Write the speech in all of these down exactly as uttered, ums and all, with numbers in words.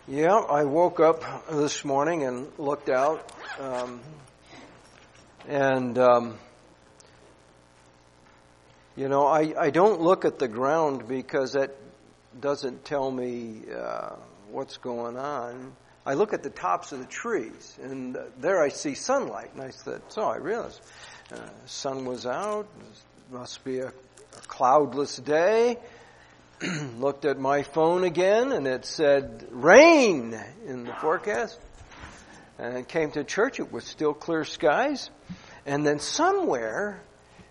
Yeah, I woke up this morning and looked out, um, and um, you know, I, I don't look at the ground because that doesn't tell me uh, what's going on. I look at the tops of the trees, and there I see sunlight, and I said, so I realized uh, sun was out. It must be a, a cloudless day. Looked at my phone again, and it said rain in the forecast. And I came to church, it was still clear skies. And then somewhere,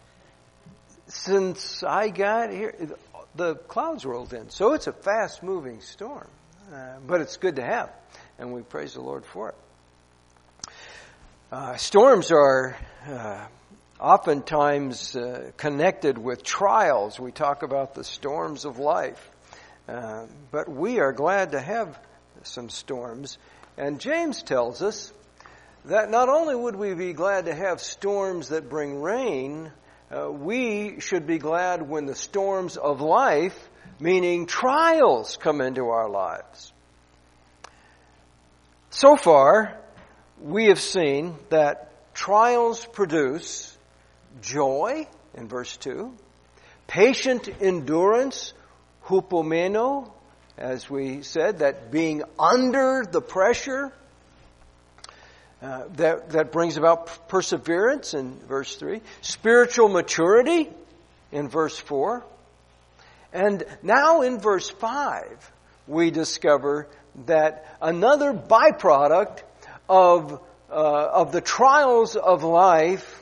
since I got here, the clouds rolled in. So it's a fast-moving storm. Uh, but it's good to have, and we praise the Lord for it. Uh, storms are uh, oftentimes uh, connected with trials. We talk about the storms of life. Uh, but we are glad to have some storms. And James tells us that not only would we be glad to have storms that bring rain, uh, we should be glad when the storms of life, meaning trials, come into our lives. So far, we have seen that trials produce joy, in verse two, patient endurance, hupomeno, as we said, that being under the pressure, uh, that, that brings about perseverance, in verse three, spiritual maturity, in verse four, and now in verse five, we discover that another byproduct of, uh, of the trials of life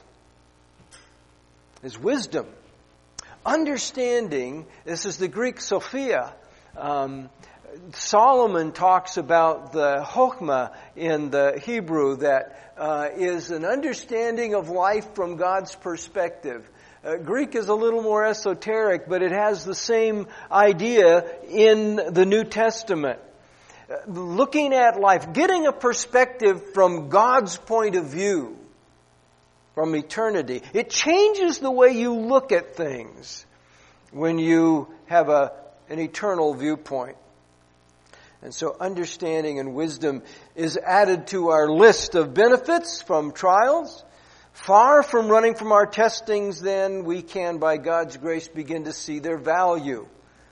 is wisdom. Understanding, this is the Greek Sophia. Um, Solomon talks about the Chokhmah in the Hebrew that uh, is an understanding of life from God's perspective. Uh, Greek is a little more esoteric, but it has the same idea in the New Testament. Uh, looking at life, getting a perspective from God's point of view, from eternity. It changes the way you look at things when you have a, an eternal viewpoint. And so understanding and wisdom is added to our list of benefits from trials. Far from running from our testings, then, we can, by God's grace, begin to see their value.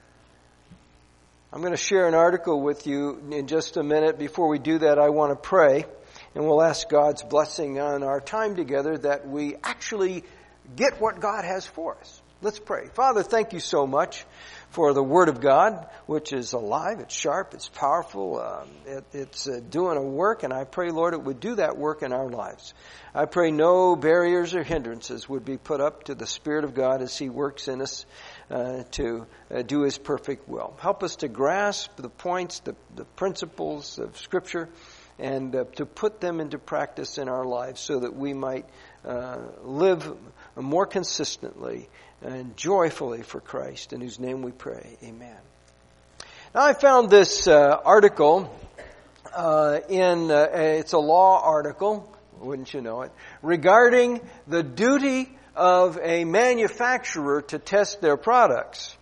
I'm going to share an article with you in just a minute. Before we do that, I want to pray, and we'll ask God's blessing on our time together that we actually get what God has for us. Let's pray. Father, thank you so much for the Word of God, which is alive, it's sharp, it's powerful, um, it, it's uh, doing a work, and I pray, Lord, it would do that work in our lives. I pray no barriers or hindrances would be put up to the Spirit of God as He works in us uh, to uh, do His perfect will. Help us to grasp the points, the, the principles of Scripture, and uh, to put them into practice in our lives so that we might uh, live more consistently and joyfully for Christ, in whose name we pray. Amen. Now, I found this uh, article uh, in, uh, it's a law article, wouldn't you know it, regarding the duty of a manufacturer to test their products.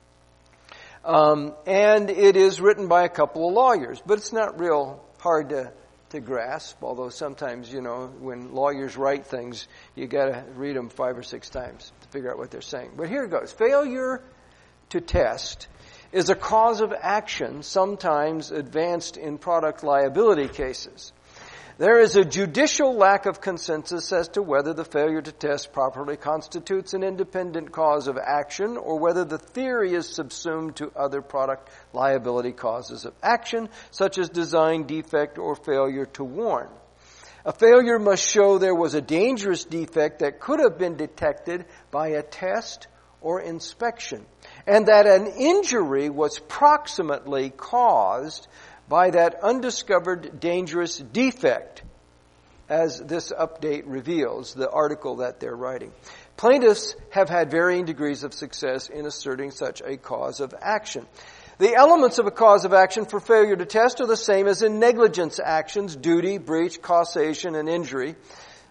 Um, and it is written by a couple of lawyers, but it's not real hard to, to grasp, although sometimes, you know, when lawyers write things, you got to read them five or six times to figure out what they're saying. But here it goes. Failure to test is a cause of action, sometimes advanced in product liability cases. There is a judicial lack of consensus as to whether the failure to test properly constitutes an independent cause of action or whether the theory is subsumed to other product liability causes of action, such as design defect or failure to warn. A failure must show there was a dangerous defect that could have been detected by a test or inspection, and that an injury was proximately caused by that undiscovered dangerous defect, as this update reveals, the article that they're writing. Plaintiffs have had varying degrees of success in asserting such a cause of action. The elements of a cause of action for failure to test are the same as in negligence actions: duty, breach, causation, and injury.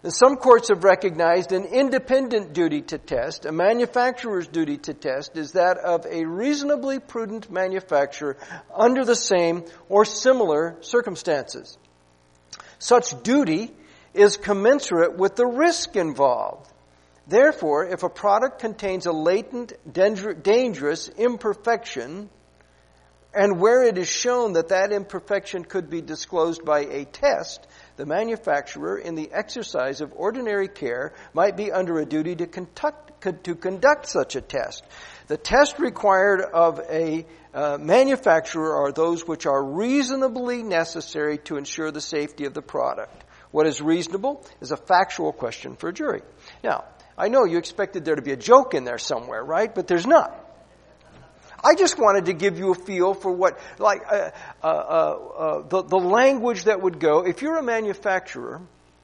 And some courts have recognized an independent duty to test. A manufacturer's duty to test is that of a reasonably prudent manufacturer under the same or similar circumstances. Such duty is commensurate with the risk involved. Therefore, if a product contains a latent, dangerous imperfection, and where it is shown that that imperfection could be disclosed by a test, the manufacturer, in the exercise of ordinary care, might be under a duty to conduct, to conduct such a test. The test required of a uh, manufacturer are those which are reasonably necessary to ensure the safety of the product. What is reasonable is a factual question for a jury. Now, I know you expected there to be a joke in there somewhere, right? But there's not. I just wanted to give you a feel for what, like, uh, uh, uh, the, the language that would go. If you're a manufacturer,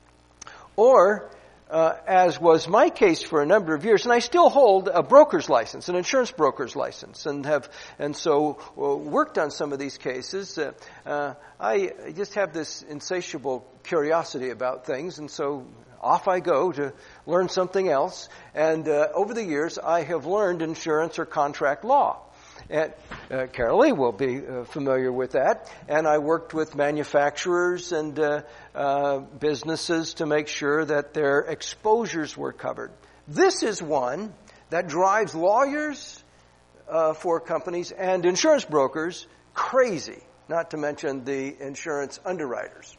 or, uh, as was my case for a number of years, and I still hold a broker's license, an insurance broker's license, and have, and so uh, worked on some of these cases. Uh, uh, I just have this insatiable curiosity about things, and so off I go to learn something else. And uh, over the years, I have learned insurance or contract law. And uh, Carol Lee will be uh, familiar with that. And I worked with manufacturers and uh, uh, businesses to make sure that their exposures were covered. This is one that drives lawyers uh, for companies and insurance brokers crazy, not to mention the insurance underwriters.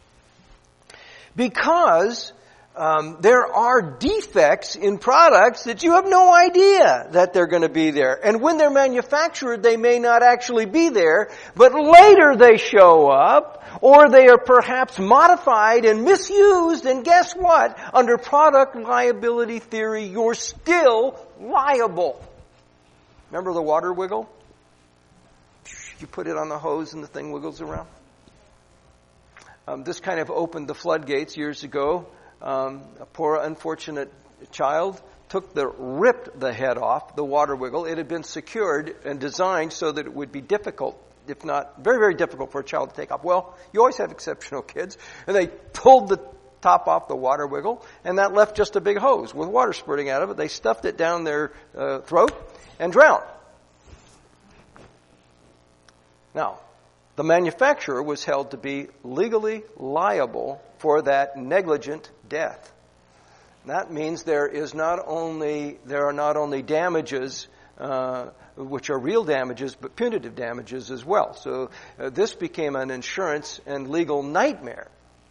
Because Um, there are defects in products that you have no idea that they're going to be there. And when they're manufactured, they may not actually be there, but later they show up, or they are perhaps modified and misused, and guess what? Under product liability theory, you're still liable. Remember the water wiggle? You put it on the hose and the thing wiggles around. Um, this kind of opened the floodgates years ago. Um, a poor unfortunate child took the, ripped the head off, the water wiggle. It had been secured and designed so that it would be difficult, if not very, very difficult for a child to take off. Well, you always have exceptional kids. And they pulled the top off the water wiggle, and that left just a big hose with water spurting out of it. They stuffed it down their uh, throat and drowned. Now, the manufacturer was held to be legally liable for that negligent death. That means there is not only there are not only damages, uh, which are real damages, but punitive damages as well. So uh, this became an insurance and legal nightmare.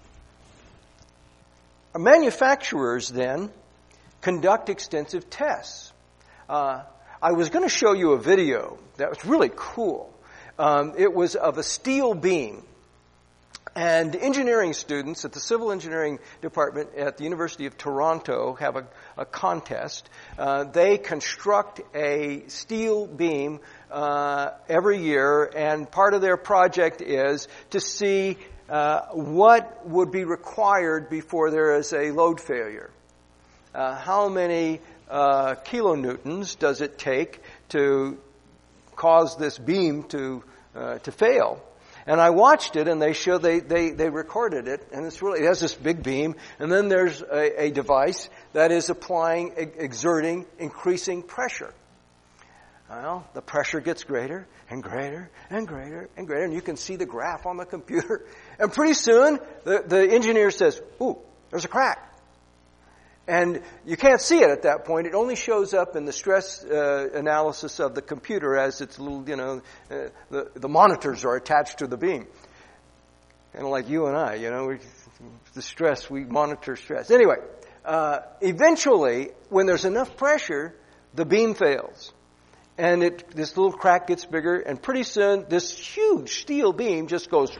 Manufacturers then conduct extensive tests. Uh, I was going to show you a video that was really cool. Um, it was of a steel beam. And engineering students at the Civil Engineering Department at the University of Toronto have a, a contest. Uh, they construct a steel beam uh, every year, and part of their project is to see uh, what would be required before there is a load failure. Uh, how many uh, kilonewtons does it take to cause this beam to uh, to fail? And I watched it, and they show they, they, they recorded it, and it's really, it has this big beam, and then there's a, a device that is applying, exerting, increasing pressure. Well, the pressure gets greater and greater and greater and greater, and you can see the graph on the computer. And pretty soon, the, the engineer says, "Ooh, there's a crack." And you can't see it at that point. It only shows up in the stress uh, analysis of the computer as it's little, you know, uh, the, the monitors are attached to the beam. Kind of like you and I, you know, we, the stress, we monitor stress. Anyway, uh, eventually, when there's enough pressure, the beam fails. And it, this little crack gets bigger, and pretty soon, this huge steel beam just goes.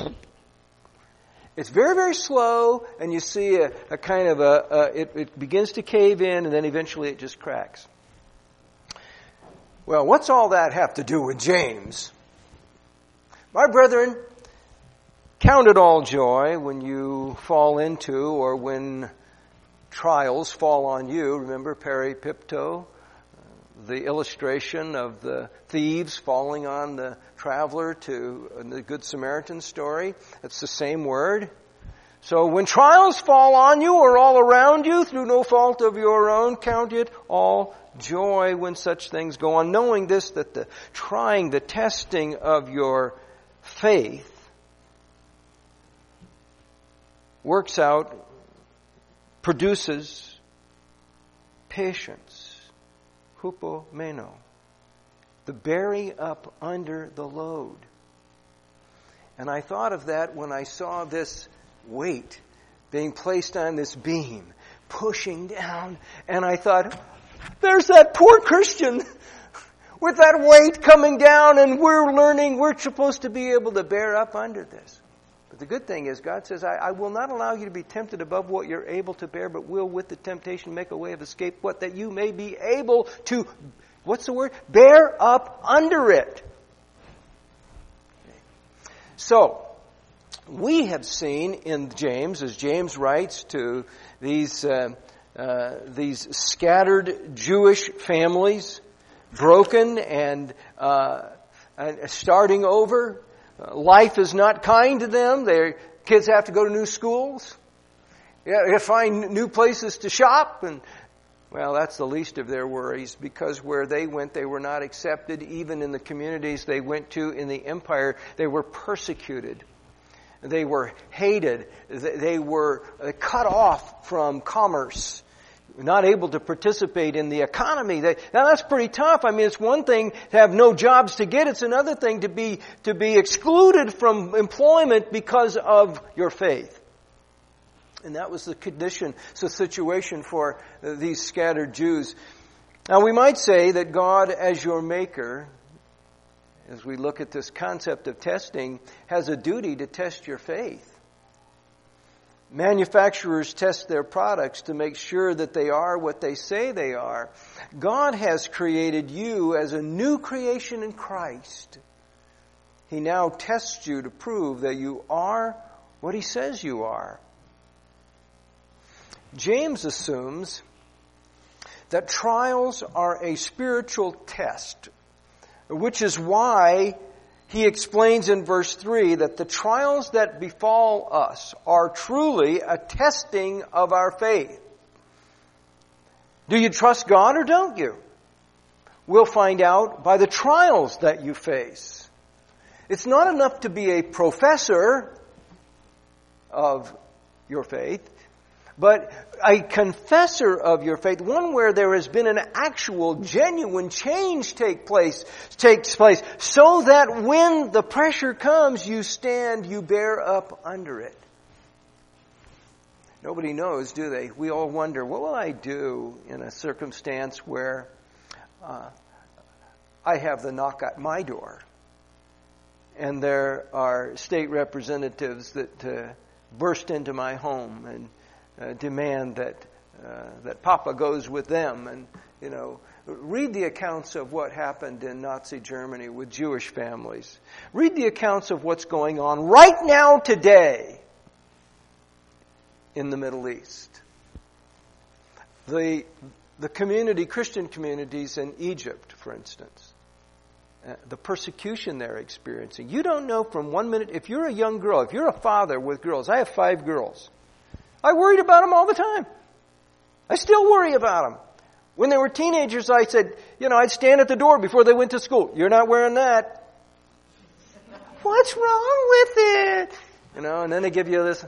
It's very, very slow, and you see a, a kind of a, a it, it begins to cave in, and then eventually it just cracks. Well, what's all that have to do with James? My brethren, count it all joy when you fall into, or when trials fall on you. Remember peripipto? The illustration of the thieves falling on the traveler to the Good Samaritan story. It's the same word. So when trials fall on you or all around you through no fault of your own, count it all joy when such things go on, knowing this, that the trying, the testing of your faith works out, produces patience, hupomeno, the bearing up under the load. And I thought of that when I saw this weight being placed on this beam, pushing down, and I thought, there's that poor Christian with that weight coming down, and we're learning we're supposed to be able to bear up under this. But the good thing is, God says, I, I will not allow you to be tempted above what you're able to bear, but will with the temptation make a way of escape, what that you may be able to, what's the word? Bear up under it. So, we have seen in James, as James writes to these uh, uh, these scattered Jewish families, broken and, uh, and starting over. Uh, life is not kind to them. Their kids have to go to new schools. They got to find new places to shop, and well, that's the least of their worries, because where they went, they were not accepted. Even in the communities they went to in the empire, they were persecuted. They were hated. They were cut off from commerce, not able to participate in the economy. They, now that's pretty tough. I mean, it's one thing to have no jobs to get. It's another thing to be to be excluded from employment because of your faith. And that was the condition, the situation for these scattered Jews. Now we might say that God, as your maker, as we look at this concept of testing, has a duty to test your faith. Manufacturers test their products to make sure that they are what they say they are. God has created you as a new creation in Christ. He now tests you to prove that you are what He says you are. James assumes that trials are a spiritual test, which is why he explains in verse three that the trials that befall us are truly a testing of our faith. Do you trust God or don't you? We'll find out by the trials that you face. It's not enough to be a professor of your faith, but a confessor of your faith, one where there has been an actual, genuine change take place, takes place, so that when the pressure comes, you stand, you bear up under it. Nobody knows, do they? We all wonder, what will I do in a circumstance where uh, I have the knock at my door, and there are state representatives that uh, burst into my home and Uh, demand that uh, that Papa goes with them. And, you know, read the accounts of what happened in Nazi Germany with Jewish families. Read the accounts of what's going on right now today in the Middle East. The the community, Christian communities in Egypt, for instance. Uh, the persecution they're experiencing. You don't know from one minute, if you're a young girl, if you're a father with girls, I have five girls. I worried about them all the time. I still worry about them. When they were teenagers, I said, you know, I'd stand at the door before they went to school. You're not wearing that. What's wrong with it? You know, and then they give you this.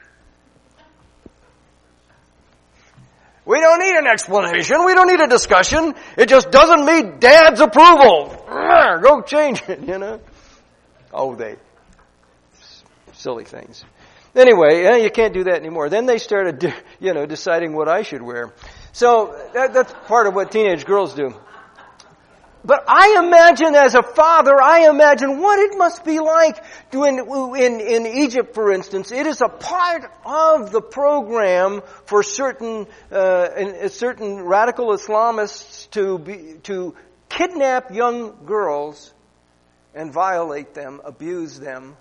We don't need an explanation. We don't need a discussion. It just doesn't meet Dad's approval. Go change it, you know. Oh, they. Silly things. Anyway, eh, you can't do that anymore. Then they started, you know, deciding what I should wear. So that, that's part of what teenage girls do. But I imagine, as a father, I imagine what it must be like to in, in, in Egypt, for instance. It is a part of the program for certain uh, in, certain radical Islamists to be, to kidnap young girls and violate them, abuse them.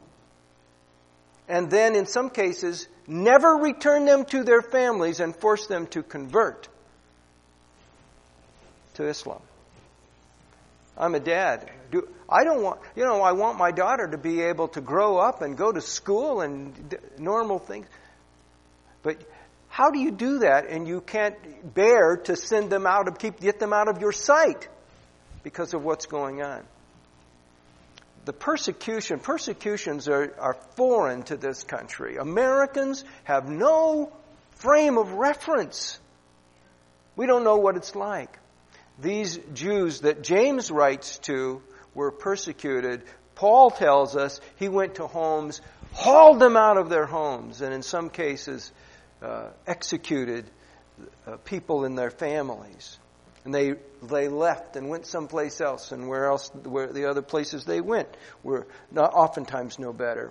And then, in some cases, never return them to their families and force them to convert to Islam. I'm a dad. Do, I don't want, you know, I want my daughter to be able to grow up and go to school and d- normal things. But how do you do that? And you can't bear to send them out of, keep, get them out of your sight because of what's going on. The persecution, persecutions are, are foreign to this country. Americans have no frame of reference. We don't know what it's like. These Jews that James writes to were persecuted. Paul tells us he went to homes, hauled them out of their homes, and in some cases uh, executed uh, people in their families. And they they left and went someplace else, and where else, where the other places they went were not oftentimes no better.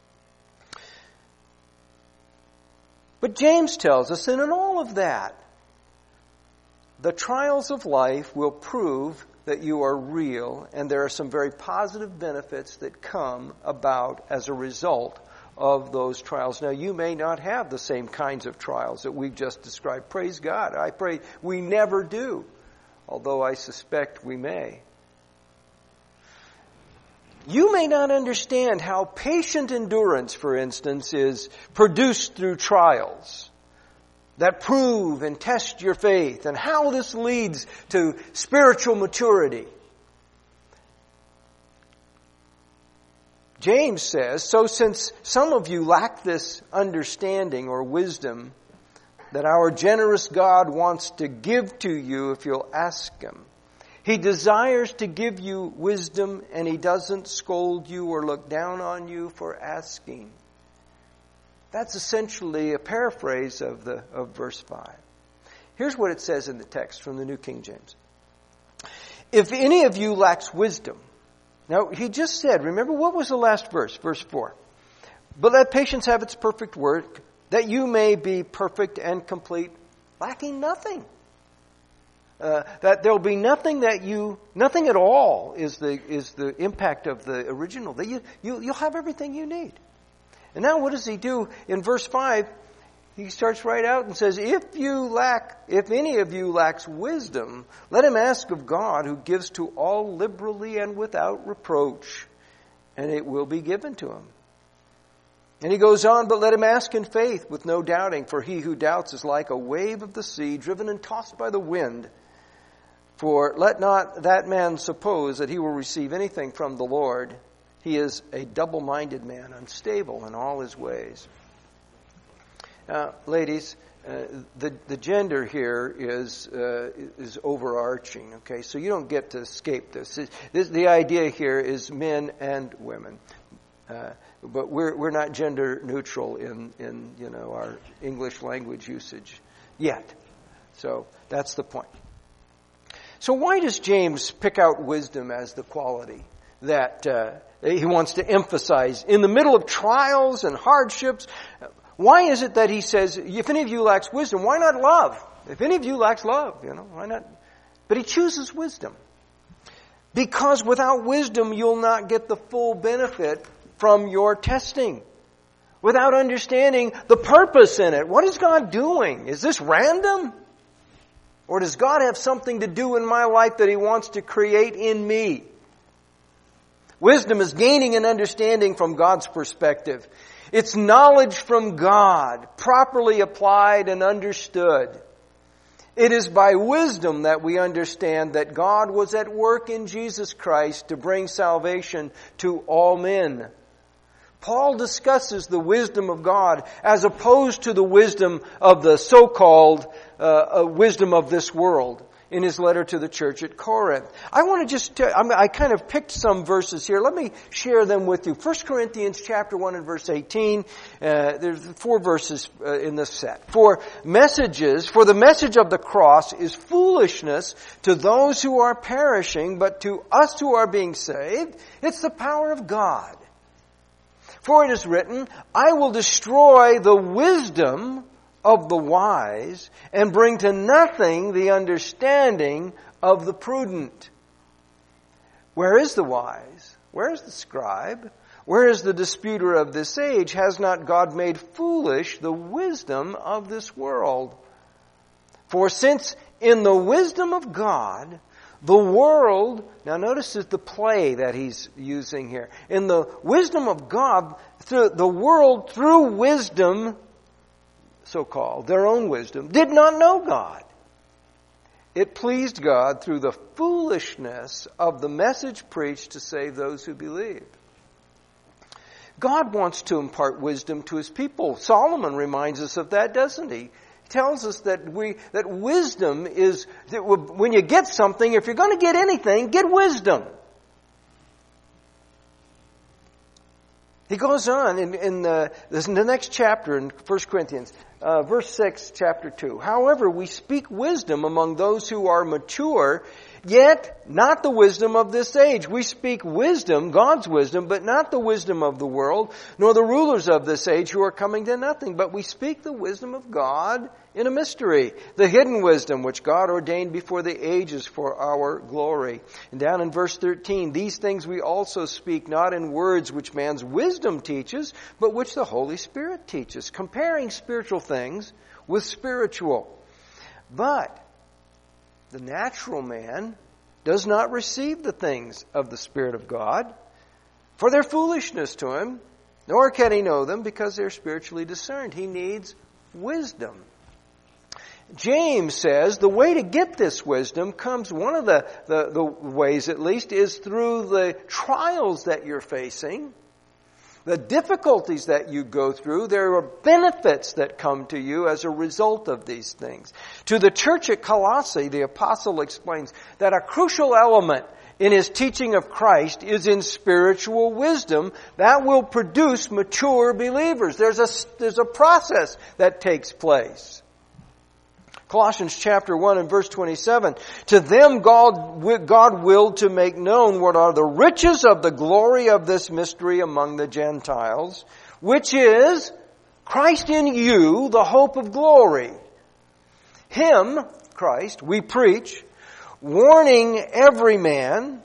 But James tells us that in all of that, the trials of life will prove that you are real, and there are some very positive benefits that come about as a result of those trials. Now, you may not have the same kinds of trials that we've just described. Praise God. I pray we never do, although I suspect we may. You may not understand how patient endurance, for instance, is produced through trials that prove and test your faith, and how this leads to spiritual maturity. James says, so since some of you lack this understanding or wisdom that our generous God wants to give to you if you'll ask Him, He desires to give you wisdom, and He doesn't scold you or look down on you for asking. That's essentially a paraphrase of the of verse five. Here's what it says in the text from the New King James. If any of you lacks wisdom. Now, he just said, remember what was the last verse? Verse four. But let patience have its perfect work, that you may be perfect and complete, lacking nothing. Uh, that there'll be nothing that you, nothing at all is the is the impact of the original. That you, you you'll have everything you need. And now what does he do? In verse five, he starts right out and says, if you lack, if any of you lacks wisdom, let him ask of God, who gives to all liberally and without reproach, and it will be given to him. And he goes on, but let him ask in faith with no doubting, for he who doubts is like a wave of the sea, driven and tossed by the wind. For let not that man suppose that he will receive anything from the Lord. He is a double-minded man, unstable in all his ways. Now, ladies, uh, the the gender here is uh, is overarching. Okay, so you don't get to escape this. this the idea here is men and women, uh, but we're we're not gender neutral in in you know our English language usage yet. So that's the point. So why does James pick out wisdom as the quality that uh, he wants to emphasize in the middle of trials and hardships? Why is it that he says, if any of you lacks wisdom, why not love? If any of you lacks love, you know, why not? But he chooses wisdom. Because without wisdom, you'll not get the full benefit from your testing. Without understanding the purpose in it. What is God doing? Is this random? Or does God have something to do in my life that He wants to create in me? Wisdom is gaining an understanding from God's perspective. It's knowledge from God, properly applied and understood. It is by wisdom that we understand that God was at work in Jesus Christ to bring salvation to all men. Paul discusses the wisdom of God as opposed to the wisdom of the so-called uh, wisdom of this world in his letter to the church at Corinth. I want to just, tell, I kind of picked some verses here. Let me share them with you. First Corinthians chapter one and verse eighteen. Uh, there's four verses uh, in this set. For messages, for the message of the cross is foolishness to those who are perishing, but to us who are being saved, it's the power of God. For it is written, I will destroy the wisdom of the wise and bring to nothing the understanding of the prudent. Where is the wise? Where is the scribe? Where is the disputer of this age? Has not God made foolish the wisdom of this world? For since in the wisdom of God, The world, now notice the play that he's using here. In the wisdom of God, through the world through wisdom, so-called, their own wisdom, did not know God. It pleased God through the foolishness of the message preached to save those who believe. God wants to impart wisdom to His people. Solomon reminds us of that, doesn't he? He tells us that we that wisdom is, that when you get something, if you're going to get anything, get wisdom. He goes on in, in, the, in the next chapter in First Corinthians, uh, verse six, chapter two. However, we speak wisdom among those who are mature, yet not the wisdom of this age. We speak wisdom, God's wisdom, but not the wisdom of the world, nor the rulers of this age who are coming to nothing. But we speak the wisdom of God in a mystery, the hidden wisdom which God ordained before the ages for our glory. And down in verse thirteen, these things we also speak not in words which man's wisdom teaches, but which the Holy Spirit teaches, comparing spiritual things with spiritual. But the natural man does not receive the things of the Spirit of God, for they're foolishness to him, nor can he know them because they're spiritually discerned. He needs wisdom. James says the way to get this wisdom comes, one of the, the, the ways at least, is through the trials that you're facing, the difficulties that you go through. There are benefits that come to you as a result of these things. To the church at Colossae, the apostle explains that a crucial element in his teaching of Christ is in spiritual wisdom that will produce mature believers. There's a, there's a process that takes place. Colossians chapter one and verse twenty-seven. To them God, God willed to make known what are the riches of the glory of this mystery among the Gentiles, which is Christ in you, the hope of glory. Him, Christ, we preach, warning every man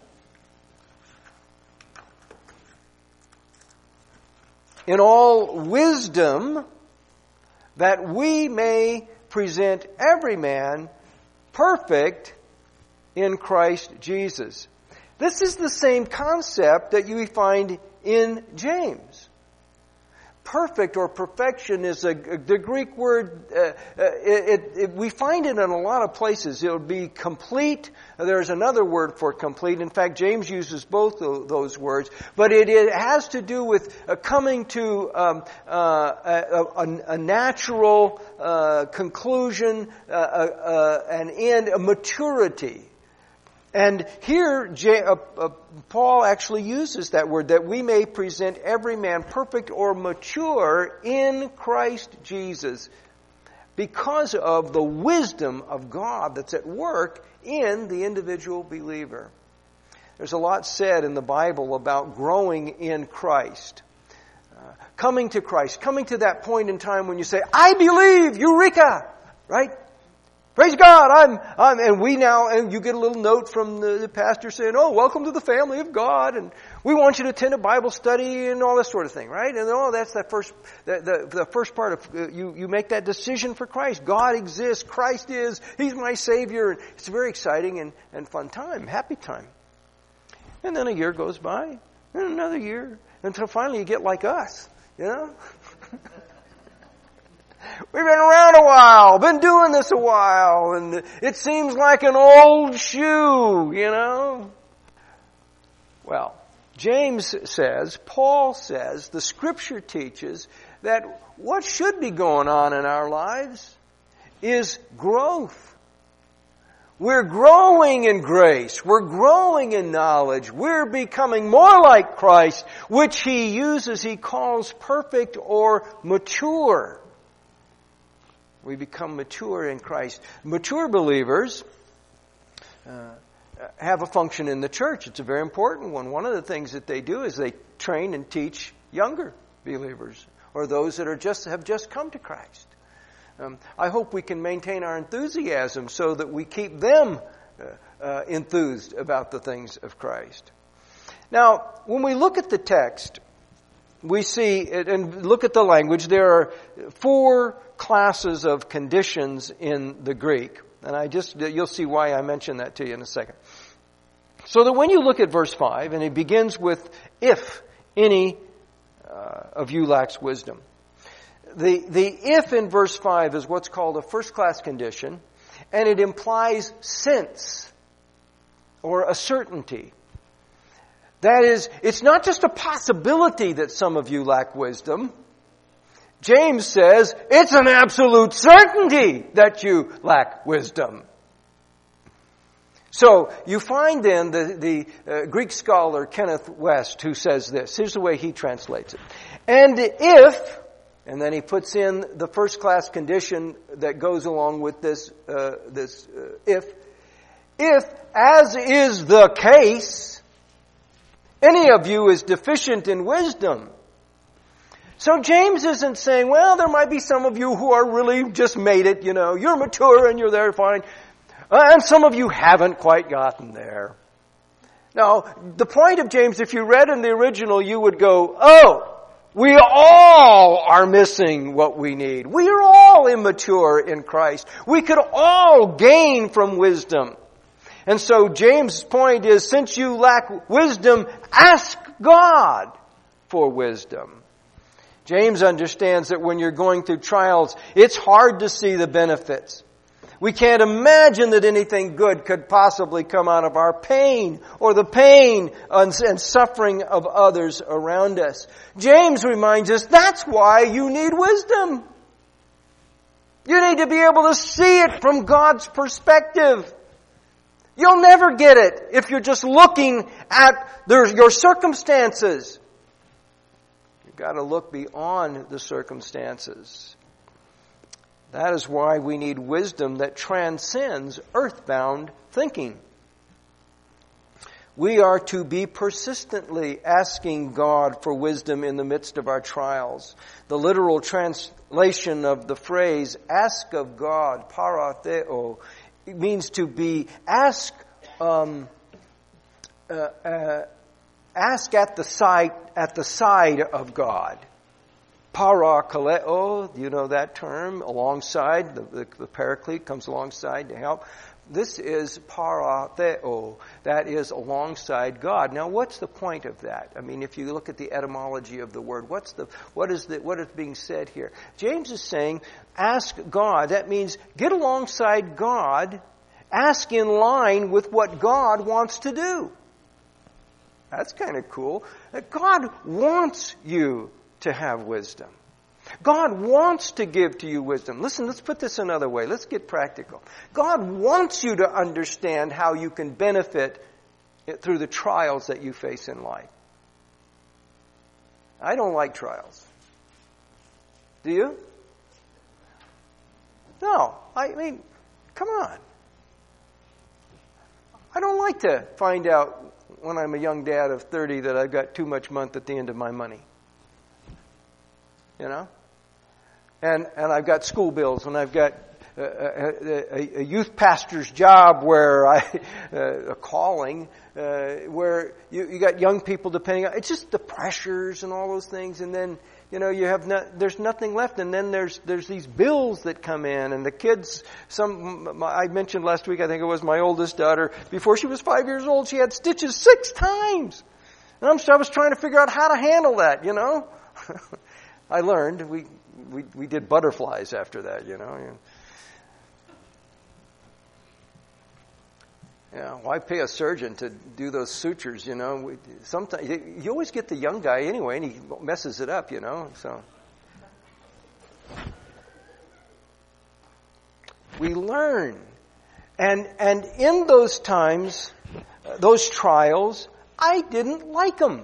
in all wisdom that we may present every man perfect in Christ Jesus. This is the same concept that you find in James. Perfect or perfection is a, the Greek word, uh, uh, it, it, we find it in a lot of places. It would be complete. There's another word for complete. In fact, James uses both of those words. But it, it has to do with uh, coming to um, uh, a, a, a natural uh, conclusion, uh, uh, an end, a maturity. And here, J, uh, uh, Paul actually uses that word, that we may present every man perfect or mature in Christ Jesus, because of the wisdom of God that's at work in the individual believer. There's a lot said in the Bible about growing in Christ. Uh, coming to Christ, coming to that point in time when you say, I believe, Eureka! Right? Praise God, I'm, I'm, and we now, and you get a little note from the, the pastor saying, oh, welcome to the family of God, and we want you to attend a Bible study and all this sort of thing, right? And oh, that's that first, the, the, the first part of, uh, you, you make that decision for Christ. God exists, Christ is, He's my Savior. It's a very exciting and, and fun time, happy time. And then a year goes by, and another year, until finally you get like us, you know? We've been around a while, been doing this a while, and it seems like an old shoe, you know? Well, James says, Paul says, the Scripture teaches that what should be going on in our lives is growth. We're growing in grace. We're growing in knowledge. We're becoming more like Christ, which He uses, He calls perfect or mature. We become mature in Christ. Mature believers uh, have a function in the church. It's a very important one. One of the things that they do is they train and teach younger believers, or those that are just have just come to Christ. Um, I hope we can maintain our enthusiasm so that we keep them uh, uh, enthused about the things of Christ. Now, when we look at the text, we see, and look at the language, there are four classes of conditions in the Greek. And I just, you'll see why I mention that to you in a second. So that when you look at verse five, and it begins with, if any uh, of you lacks wisdom. The, the if in verse five is what's called a first-class condition, and it implies since, or a certainty. That is, it's not just a possibility that some of you lack wisdom. James says, it's an absolute certainty that you lack wisdom. So, you find then the, the uh, Greek scholar Kenneth West who says this. Here's the way he translates it. And if, and then he puts in the first class condition that goes along with this, uh, this uh, if, if, as is the case, any of you is deficient in wisdom. So James isn't saying, well, there might be some of you who are really just made it, you know, you're mature and you're there fine. Uh, and some of you haven't quite gotten there. Now, the point of James, if you read in the original, you would go, oh, we all are missing what we need. We are all immature in Christ. We could all gain from wisdom. And so James' point is, since you lack wisdom, ask God for wisdom. James understands that when you're going through trials, it's hard to see the benefits. We can't imagine that anything good could possibly come out of our pain or the pain and suffering of others around us. James reminds us that's why you need wisdom. You need to be able to see it from God's perspective. You'll never get it if you're just looking at your circumstances. You've got to look beyond the circumstances. That is why we need wisdom that transcends earthbound thinking. We are to be persistently asking God for wisdom in the midst of our trials. The literal translation of the phrase, ask of God, paratheo, it means to be ask, um, uh, uh, ask at the side, at the side of God. Parakaleo, do you know that term? Alongside, the, the, the paraclete comes alongside to help. This is paratheo, that is alongside God. Now, what's the point of that? I mean, if you look at the etymology of the word, what's the what is the what is being said here? James is saying, ask God. That means get alongside God, ask in line with what God wants to do. That's kind of cool. God wants you to have wisdom. God wants to give to you wisdom. Listen, let's put this another way. Let's get practical. God wants you to understand how you can benefit through the trials that you face in life. I don't like trials. Do you? No. I mean, come on. I don't like to find out when I'm a young dad of thirty that I've got too much month at the end of my money. You know? And and I've got school bills, and I've got a, a, a youth pastor's job where I, uh, a calling, uh, where you, you got young people depending on, it's just the pressures and all those things, and then, you know, you have not, there's nothing left, and then there's there's these bills that come in, and the kids, some, I mentioned last week, I think it was my oldest daughter, before she was five years old, she had stitches six times. And I'm, I was trying to figure out how to handle that, you know. I learned, we, we we did butterflies after that, you know. Yeah, why pay a surgeon to do those sutures, you know? We, sometimes you always get the young guy anyway, and he messes it up, you know. So we learn, and and in those times, those trials, I didn't like them.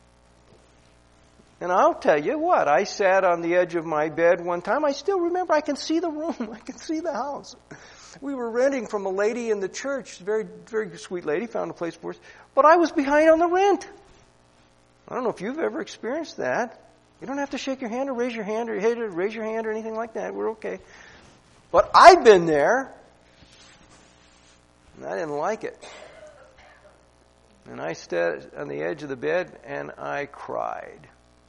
And I'll tell you what, I sat on the edge of my bed one time. I still remember, I can see the room. I can see the house. We were renting from a lady in the church, very, very sweet lady, found a place for us. But I was behind on the rent. I don't know if you've ever experienced that. You don't have to shake your hand or raise your hand or raise your hand or anything like that. We're okay. But I've been there, and I didn't like it. And I sat on the edge of the bed, and I cried.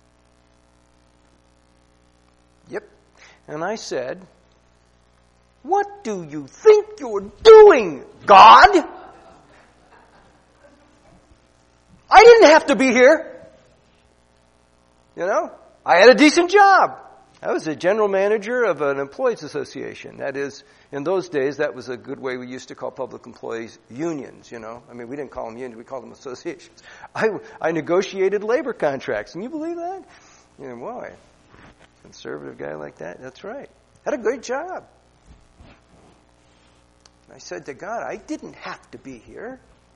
Yep. And I said, "What do you think you're doing, God?" didn't have to be here. You know, I had a decent job. I was a general manager of an employees association. That is, in those days, that was a good way we used to call public employees unions, you know. I mean, we didn't call them unions, we called them associations. I, I negotiated labor contracts. Can you believe that? You know, boy, conservative guy like that, that's right. Had a great job. I said to God, I didn't have to be here.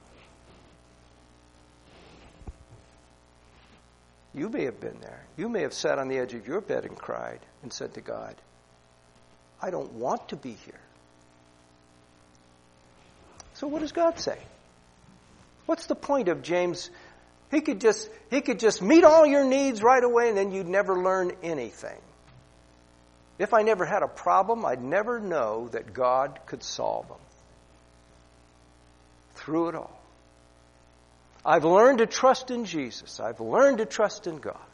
You may have been there. You may have sat on the edge of your bed and cried and said to God, I don't want to be here. So what does God say? What's the point of James? He could just, he could just meet all your needs right away and then you'd never learn anything. If I never had a problem, I'd never know that God could solve them. Through it all. I've learned to trust in Jesus. I've learned to trust in God.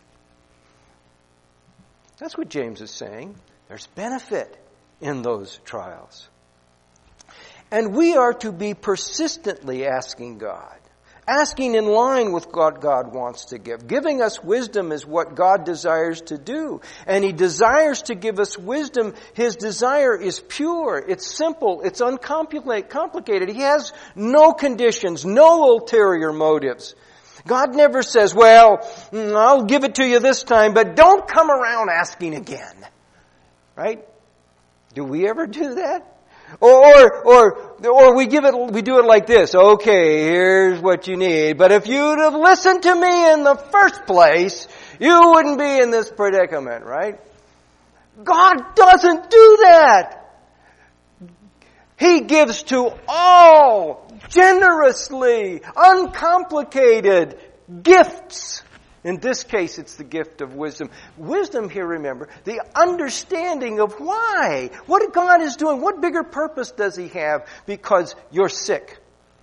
That's what James is saying. There's benefit in those trials. And we are to be persistently asking God. Asking in line with what God wants to give. Giving us wisdom is what God desires to do. And He desires to give us wisdom. His desire is pure. It's simple. It's uncomplicated. He has no conditions, no ulterior motives. God never says, well, I'll give it to you this time, but don't come around asking again. Right? Do we ever do that? Or, or, or we give it, we do it like this. Okay, here's what you need. But if you'd have listened to me in the first place, you wouldn't be in this predicament, right? God doesn't do that. He gives to all generously, uncomplicated gifts. In this case, it's the gift of wisdom. Wisdom here, remember, the understanding of why. What God is doing. What bigger purpose does He have because you're sick?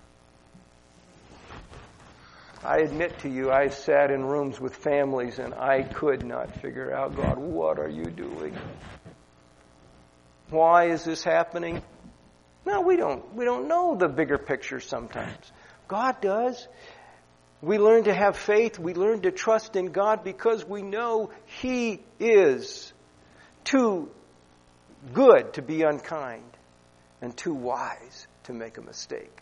I admit to you, I've sat in rooms with families and I could not figure out, God, what are you doing? Why is this happening? No, we don't. We don't know the bigger picture sometimes. God does. We learn to have faith. We learn to trust in God because we know He is too good to be unkind and too wise to make a mistake.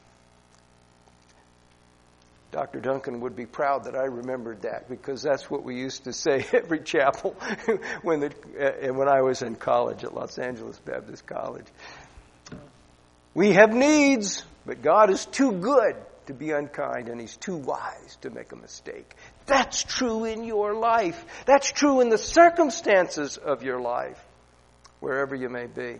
Doctor Duncan would be proud that I remembered that because that's what we used to say every chapel when the, uh, when I was in college at Los Angeles Baptist College. We have needs, but God is too good to be unkind, and He's too wise to make a mistake. That's true in your life. That's true in the circumstances of your life, wherever you may be.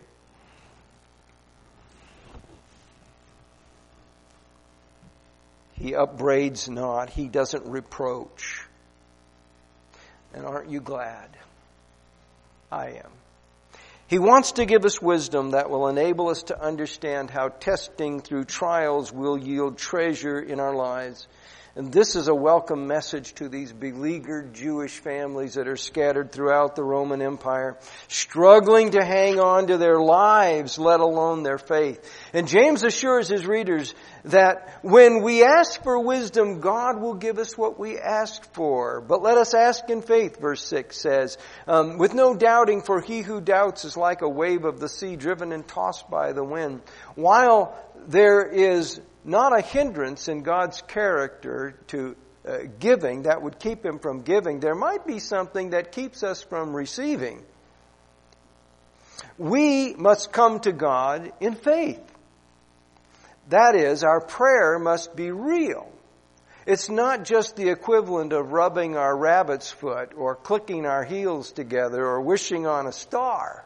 He upbraids not. He doesn't reproach. And aren't you glad? I am. He wants to give us wisdom that will enable us to understand how testing through trials will yield treasure in our lives. And this is a welcome message to these beleaguered Jewish families that are scattered throughout the Roman Empire, struggling to hang on to their lives, let alone their faith. And James assures his readers that when we ask for wisdom, God will give us what we ask for. But let us ask in faith, verse six says, um, with no doubting, for he who doubts is like a wave of the sea driven and tossed by the wind. While there is not a hindrance in God's character to uh, giving that would keep Him from giving, there might be something that keeps us from receiving. We must come to God in faith. That is, our prayer must be real. It's not just the equivalent of rubbing our rabbit's foot or clicking our heels together or wishing on a star.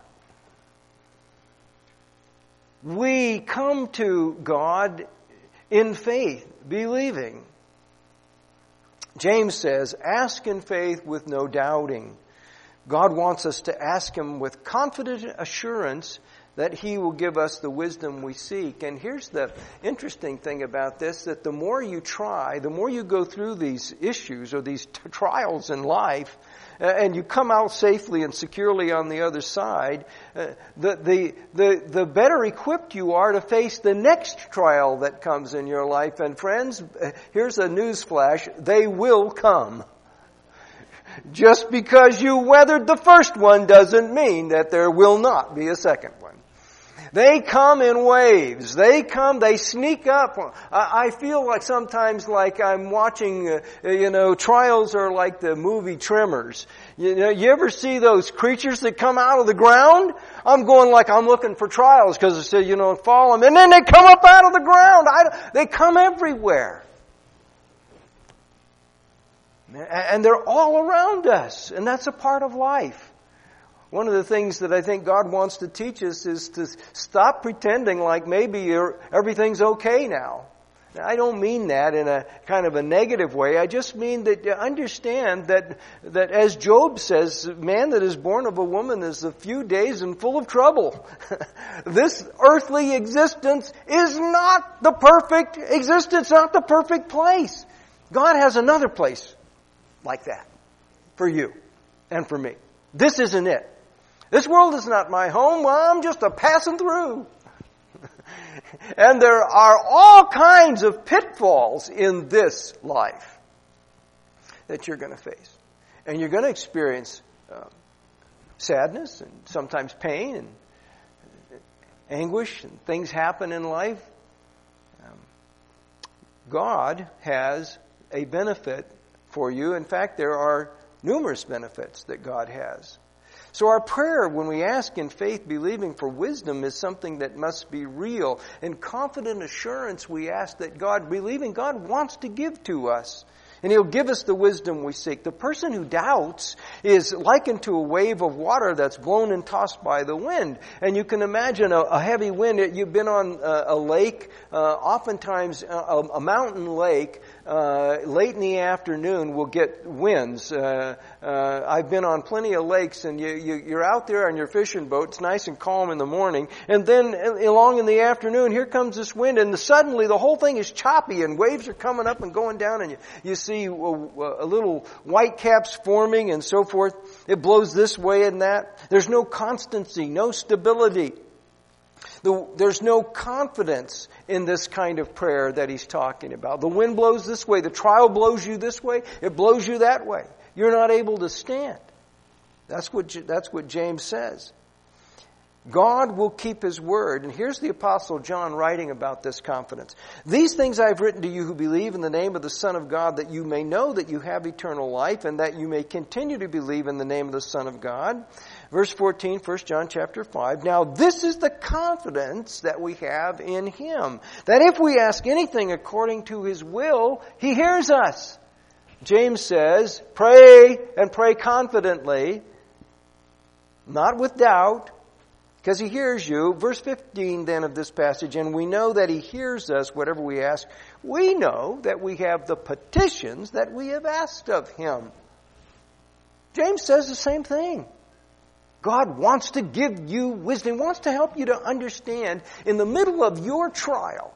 We come to God in faith, believing. James says, ask in faith with no doubting. God wants us to ask Him with confident assurance that He will give us the wisdom we seek. And here's the interesting thing about this, that the more you try, the more you go through these issues or these t- trials in life, and you come out safely and securely on the other side, uh, the, the, the, the better equipped you are to face the next trial that comes in your life. And friends, here's a news flash, they will come. Just because you weathered the first one doesn't mean that there will not be a second one. They come in waves. They come, they sneak up. I feel like sometimes like I'm watching, uh, you know, trials are like the movie Tremors. You know, you ever see those creatures that come out of the ground? I'm going like I'm looking for trials because it said, you know, follow them. And then they come up out of the ground. I, they come everywhere. And they're all around us. And that's a part of life. One of the things that I think God wants to teach us is to stop pretending like maybe you're, everything's okay now. Now. I don't mean that in a kind of a negative way. I just mean that you understand that, that as Job says, man that is born of a woman is a few days and full of trouble. This earthly existence is not the perfect existence, not the perfect place. God has another place like that for you and for me. This isn't it. This world is not my home. Well, I'm just a passing through. And there are all kinds of pitfalls in this life that you're going to face. And you're going to experience uh, sadness and sometimes pain and anguish, and things happen in life. Um, God has a benefit for you. In fact, there are numerous benefits that God has. So our prayer, when we ask in faith, believing for wisdom, is something that must be real. In confident assurance, we ask that God, believing God wants to give to us. And He'll give us the wisdom we seek. The person who doubts is likened to a wave of water that's blown and tossed by the wind. And you can imagine a, a heavy wind. You've been on a, a lake, uh, oftentimes a, a mountain lake, uh, late in the afternoon will get winds. Uh, uh, I've been on plenty of lakes, and you, you, you're out there on your fishing boat. It's nice and calm in the morning. And then along in the afternoon, here comes this wind, and suddenly the whole thing is choppy, and waves are coming up and going down, and you, you see a, a little white caps forming and so forth. It blows this way and that. There's no constancy, no stability. The, there's no confidence in this kind of prayer that he's talking about. The wind blows this way. The trial blows you this way. It blows you that way. You're not able to stand. That's what, that's what James says. God will keep His word. And here's the Apostle John writing about this confidence. These things I have written to you who believe in the name of the Son of God, that you may know that you have eternal life, and that you may continue to believe in the name of the Son of God. Verse fourteen, First John chapter five. Now this is the confidence that we have in Him, that if we ask anything according to His will, He hears us. James says, pray and pray confidently, not with doubt, because He hears you. Verse fifteen then of this passage, and we know that He hears us whatever we ask. We know that we have the petitions that we have asked of Him. James says the same thing. God wants to give you wisdom, wants to help you to understand in the middle of your trial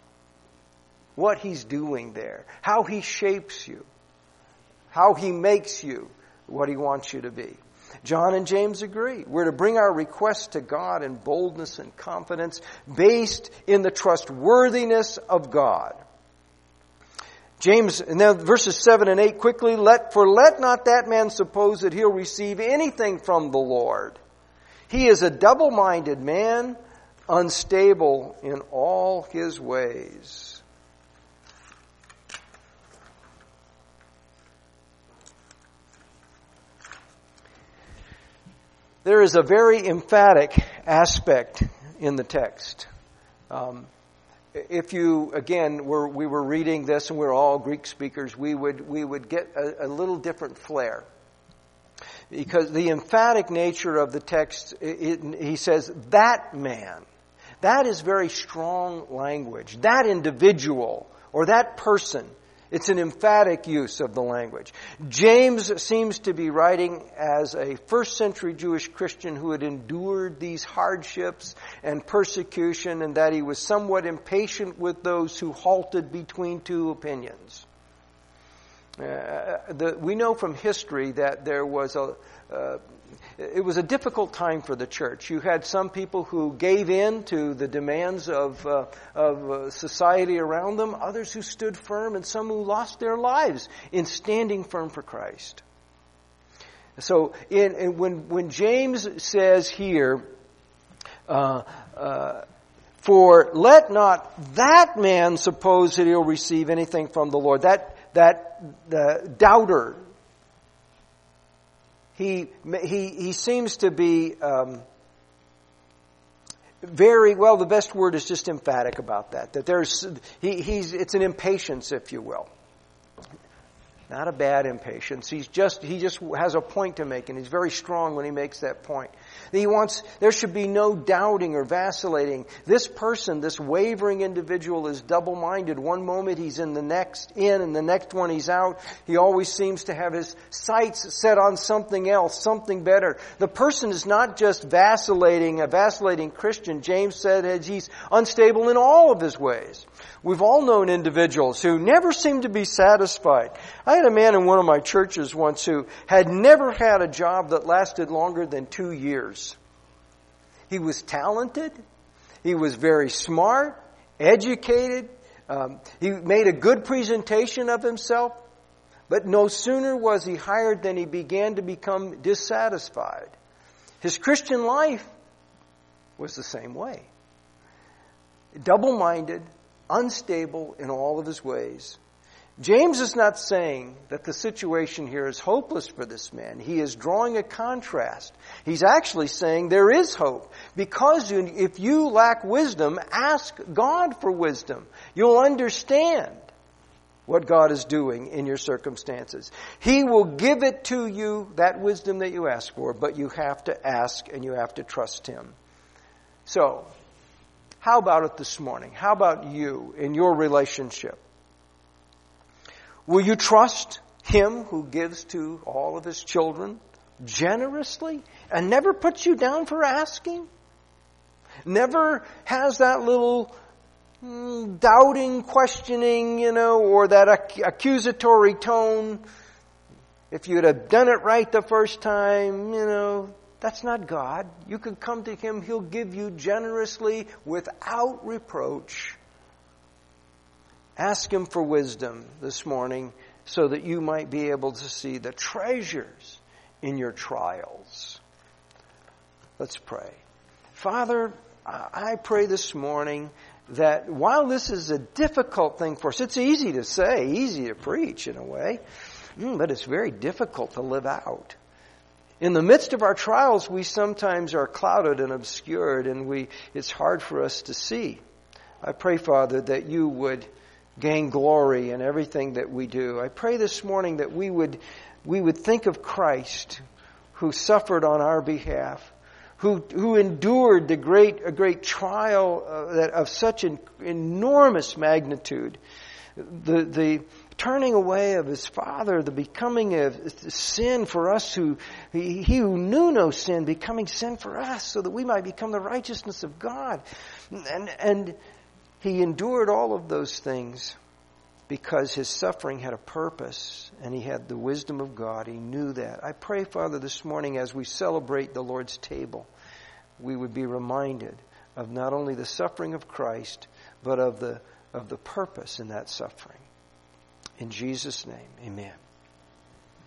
what He's doing there, how He shapes you, how He makes you what He wants you to be. John and James agree. We're to bring our requests to God in boldness and confidence based in the trustworthiness of God. James, and now verses seven and eight quickly, let, for let not that man suppose that he'll receive anything from the Lord. He is a double-minded man, unstable in all his ways. There is a very emphatic aspect in the text. Um, If you, again, were, we were reading this and we're all Greek speakers, we would we would get a, a little different flair. Because the emphatic nature of the text, it, it, he says, that man. That is very strong language. That individual or that person. It's an emphatic use of the language. James seems to be writing as a first century Jewish Christian who had endured these hardships and persecution, and that he was somewhat impatient with those who halted between two opinions. Uh, the, we know from history that there was a, uh, it was a difficult time for the church. You had some people who gave in to the demands of, uh, of uh, society around them, others who stood firm, and some who lost their lives in standing firm for Christ. So in, in, when, when James says here, uh, uh, for let not that man suppose that he'll receive anything from the Lord. That that the doubter, he he he seems to be um, very well. The best word is just emphatic about that. That there's he he's it's an impatience, if you will. Not a bad impatience. He's just he just has a point to make, and he's very strong when he makes that point. He wants there should be no doubting or vacillating. This person, this wavering individual, is double-minded. One moment he's in the next in, and the next one he's out. He always seems to have his sights set on something else, something better. The person is not just vacillating, a vacillating Christian. James said that he's unstable in all of his ways. We've all known individuals who never seem to be satisfied. I had a man in one of my churches once who had never had a job that lasted longer than two years. He was talented. He was very smart, educated. Um, he made a good presentation of himself. But no sooner was he hired than he began to become dissatisfied. His Christian life was the same way. Double-minded, unstable in all of his ways. James is not saying that the situation here is hopeless for this man. He is drawing a contrast. He's actually saying there is hope. Because if you lack wisdom, ask God for wisdom. You'll understand what God is doing in your circumstances. He will give it to you, that wisdom that you ask for, but you have to ask and you have to trust Him. So, how about it this morning? How about you in your relationship? Will you trust Him who gives to all of His children generously and never puts you down for asking? Never has that little mm, doubting, questioning, you know, or that ac- accusatory tone. If you'd have done it right the first time, you know, that's not God. You can come to Him. He'll give you generously without reproach. Ask Him for wisdom this morning so that you might be able to see the treasures in your trials. Let's pray. Father, I pray this morning that while this is a difficult thing for us, it's easy to say, easy to preach in a way, but it's very difficult to live out. In the midst of our trials, we sometimes are clouded and obscured, and we it's hard for us to see. I pray, Father, that you would gain glory in everything that we do. I pray this morning that we would we would think of Christ, who suffered on our behalf, who who endured the great a great trial uh, that of such an enormous magnitude, the the turning away of His Father, the becoming of sin for us who he, he who knew no sin, becoming sin for us, so that we might become the righteousness of God, and and. He endured all of those things because His suffering had a purpose and He had the wisdom of God. He knew that. I pray, Father, this morning as we celebrate the Lord's table, we would be reminded of not only the suffering of Christ, but of the of the purpose in that suffering. In Jesus' name, amen.